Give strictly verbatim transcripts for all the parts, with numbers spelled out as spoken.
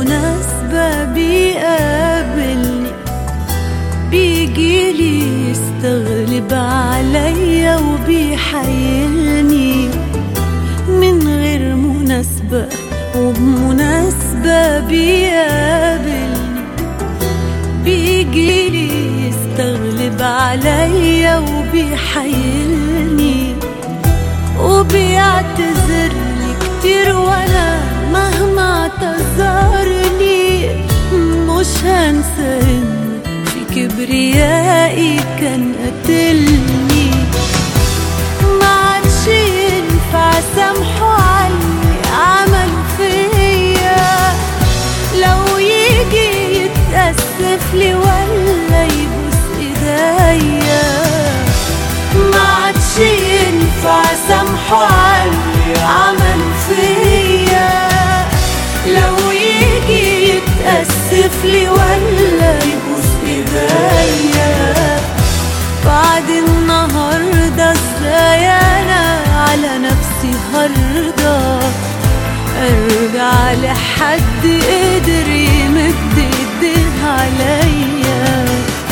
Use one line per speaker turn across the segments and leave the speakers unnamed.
وبمناسبة بيقابلني، بيجيلي يستغلب عليا وبيحايلني من غير مناسبة، وبمناسبة بيقابلني، بيجيلي يستغلب عليا وبيحايلني وبيعتذرلي كتير، وانا مهما اعتذرلي مش هنسى انه في كبريائي كان قتلني. ما عادش ينفع سامحه عاللي عمله فيا، لو يجي يتأسف لي ولا يبوس ايديا. ما عادش ينفع سامحه عاللي عمله فيا، لو يجي يتأسف لي ولا يبوس ايديا. بعد النهارده ازاي انا على نفسي هرضى ارجع لحد قدر يمد ايديه عليا؟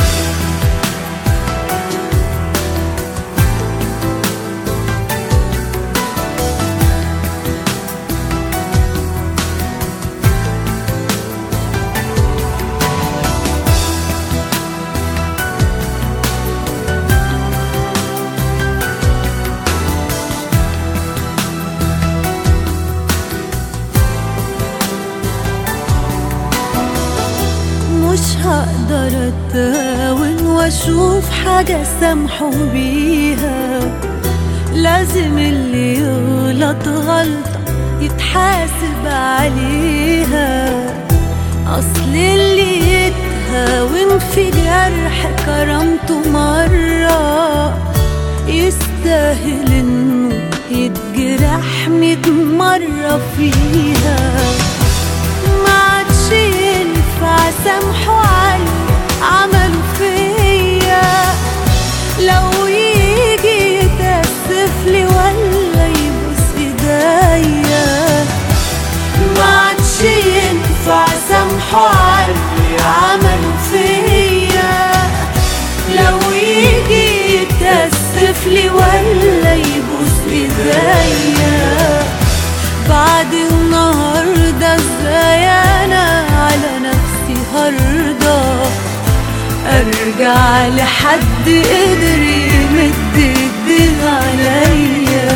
مش هقدر اتهاون واشوف حاجة سامحه بيها، لازم اللي يغلط غلطة يتحاسب عليها. اصل اللي يتهاون في جرح كرامته مرة يستاهل انه يتجرح ميت مرة فيها. ما عادش ينفع سامحه عاللي عمله فيا، لو يجي يتأسف لي ولا يبوس ايديا. ما عادش ينفع سامحه عاللي عمله فيا، لو يجي يتأسف لي ولا يبوس ايديا. بعد النهارده ازاي انا على نفسي هرضى ارجع لحد قدر يمد ايديه عليا؟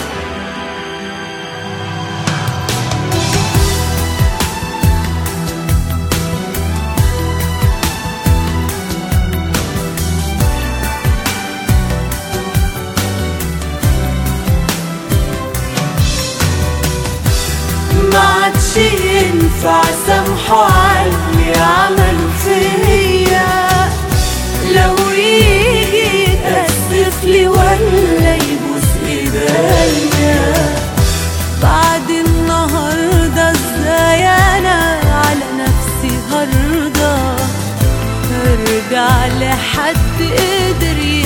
ما عادش ينفع سامحه عاللي عمله فيا، لو يجي يتأسف لي ولا يبوس ايديا. بعد النهارده ازاي انا على نفسي هرضى ارجع لحد قدر